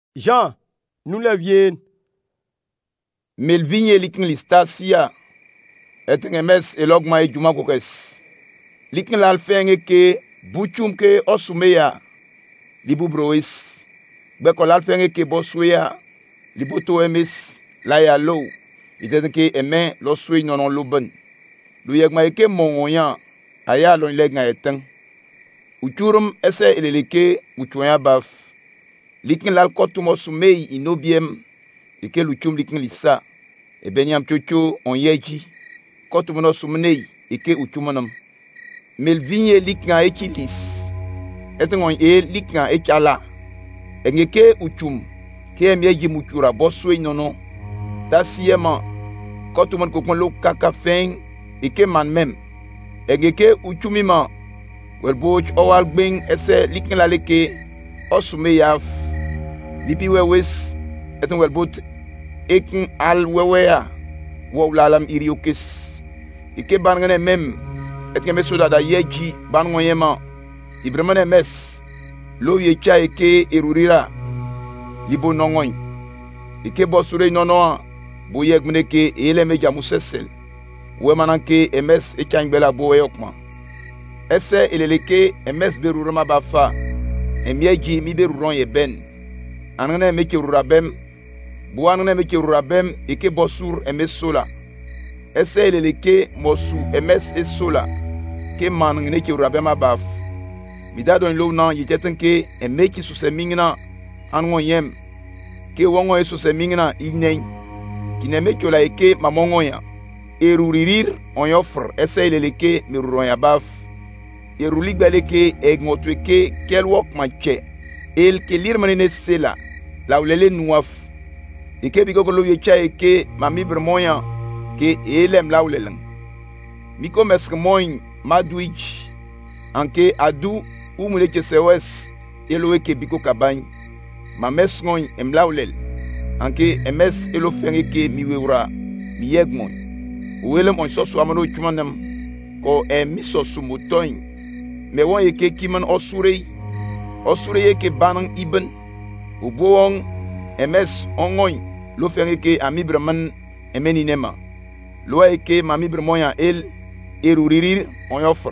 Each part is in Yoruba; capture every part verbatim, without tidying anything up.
Jean, nous le vien. Melvinye likin listasia. Etin emes elogma e juma kokes. Likin lalfenge ke buchum ke osumeya. Libu brois. Beko lalfenge ke bosweya. Libu to emis. La ya lo. Iten ke eme lo sui nonon luben. Lu yegma eke mongoyan. Aya lon legna etin. Uchurum ese eleleke uchuya baf. Likin lal kotumo sumei inobiem. Eke luchum likin lisa. E benyam chocho on yeji. Kotumono sumnei eke uchumonam. Melvinye likna eki lis. Eton on e likna ekala. Engeke uchum. Ke emyeji muchura boswe nono. Tasiyema. Kotumon kokon lo kaka feng. Eke man mem. Engeke uchumima. Welboch owal bing ese likin laleke. Osume yaf. Lipi wewes. Eton welbot. Ekin al wewea. Wow lalam iriokes. Ike bangene mem. Etke mesoda da yeji. Bangon yema. Ibremane mes. Lo yecha eke erurira. Libo nongoy. Ike bosure nonoa. Bo yegmeneke ele meja musesel. We mananke emes echangbela bo yokma. Ese eleleke emes berurama bafa. Emyeji mi beruron ye ben. Anane meke rurabem. Bo anane meke rurabem eke bosur emes sola. Ese eleleke mosu emes esola. Ke manane ke rurabema baf. Mida don lo nan yeteten ke emeki suse mingina angon yem. Ke wongo e suse mingina inen. Kineme chola eke mamongo ya. Eruririr on yofr ese eleleke miruron ya baf. Erulik beleke egmotweke kel wok manche. El ke lirmanene sela. La ulele nuaf. Ike biko kolo yecha eke mami bermoya ke elem la ulelen. Miko meskemoin madwich. Anke adu umuleke sewes elo eke biko kabany. Ma mesngoin em la ulel. Anke emes elo fenge ke miweura mi yegmoin. Uwelem on sosu amano chumanem ko e misosu mutoin. Me won yeke kiman osurei. Osurei yeke banan iben. Ubuong emes ongoin. Lo fenge ke amibreman emeninema. Lo yeke mamibremoya el eruririr on yoffer.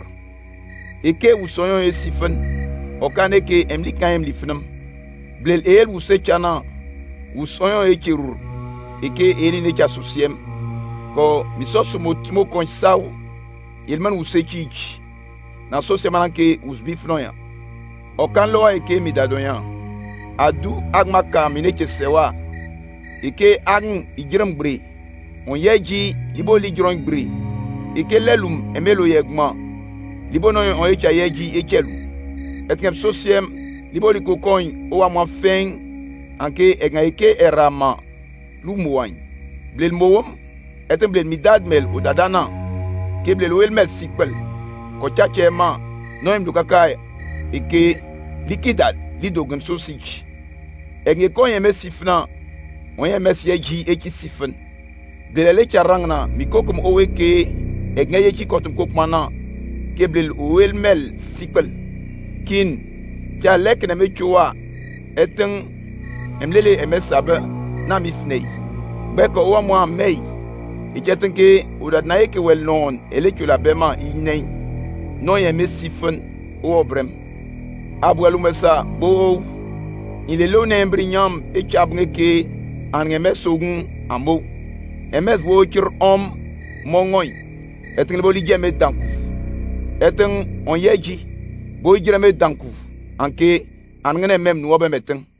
Eke usoyon e sifen. Okane ke emlika emlifnem. Blel el use chana. Usoyon e chirur. Eke eline cha susiem. Ko misosu motimo konsaw. Ilman use chich. Na so semana ke usbifnoya. Okan lo eke midadoyan. Adu agmaka mineke sewa. Eke agn igiram bre. On yeji libo ligron bre. Eke lelum emelo yegma. Libo no on echa yeji echelu. Etkem sosiem libo likokoin owa mwa feng. Anke egna eke erama. Lumuwain. Blel mowom. Etem blel midad mel o dadana. Ke blel wel mel sikbel. Ko chache ma. No em lukaka eke likidad lidogun sosich. Egne kon yeme sifna. On yeme yeji eki sifen. Blel echa rangna. Mikokum owe ke egne yeji kotum kokmana. Ke blel wel mel sikbel. Kin. Cha lek na me chua. Eten emlele eme sabe na mifnei. Beko owa mwa mei. Iketen ke udad na eke wel non ele chula bema inei. Non yeme sifen o obrem. Abwelu mesa bo. Il est là n'embrignam et chabne ke an emes sogun amo. Emes wochir om mongoy. Etin bo ligeme danku. Etin on yeji bo igireme danku. Anke an ngene mem no obe meten.